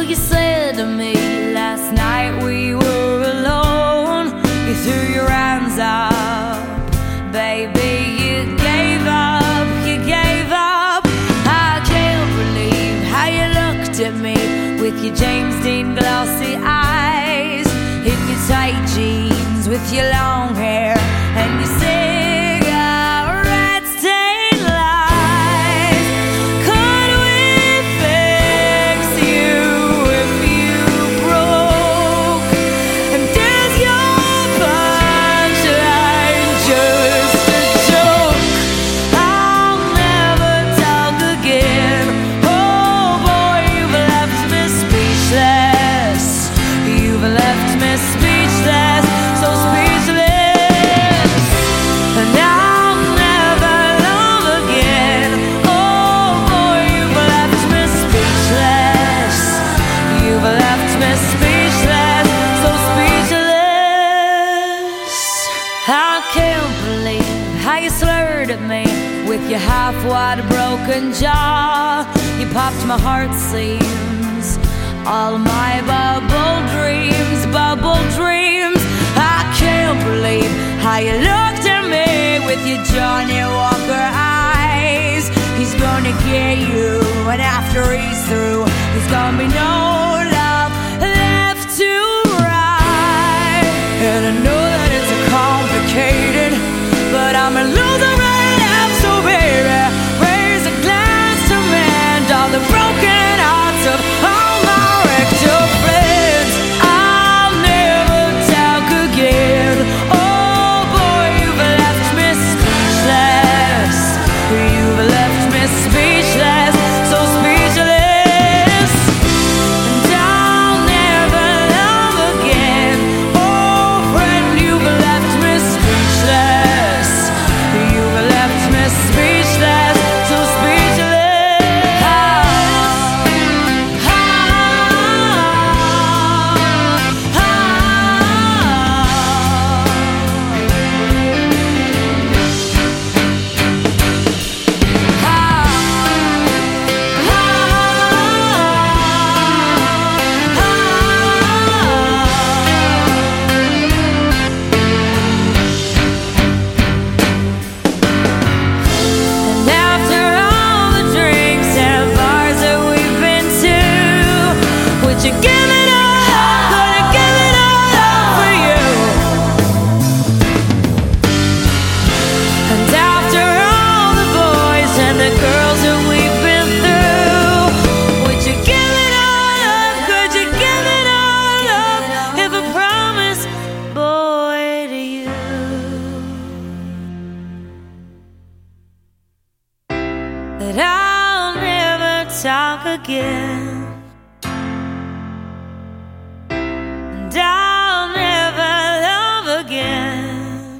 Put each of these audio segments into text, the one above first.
you said to me last night we were alone. You threw your hands up, baby, you gave up, you gave up. I can't believe how you looked at me with your James Dean glossy eyes, in your tight jeans with your long hair and your cigarette-stained lies. Could we fix you if you broke? And is your punchline just a joke? I'll never talk again. Oh boy, you've left me speechless. You've left me speechless, so speechless. And I'll never love again. Oh boy, you've left me speechless. You've left me speechless, so speechless. I can't believe how you slurred at me with your half-wide broken jaw. You popped my heart seams, all my bubble dreams, bubble dreams. I can't believe how you looked at me with your Johnny Walker eyes. He's gonna get you, and after he's through, there's gonna be no love left to ride. And I know that it's complicated, but I'm a loser right now, so baby, raise a glass to mend all the broken hearts of all my wrecked up friends. I'll never talk again. Oh boy, you've left me speechless. You've left me speechless, so speechless. And I'll never love again. Oh friend, you've left me speechless. You've left me speechless, so speechless. And after all the drinks and bars that we've been to, would you give it all? Would you give it all up for you? And after all the boys and the girls that we've been through, would you give it all up? Could you give it all up if I promised, boy, to you that I'll never talk again, and I'll never love again.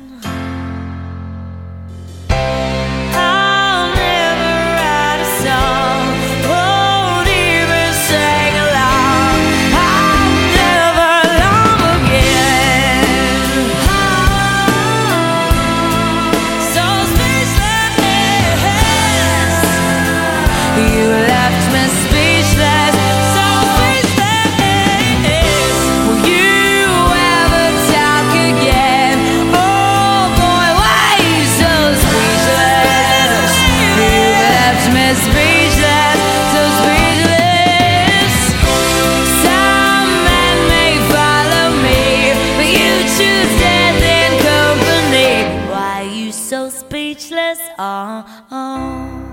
I'll never write a song, won't even sing along. I'll never love again. So speechless. You left me speechless, so speechless. Will you ever talk again? Oh boy, why you so speechless? You left me speechless, so speechless. Some men may follow me, but you choose death in company. Why you so speechless? Oh.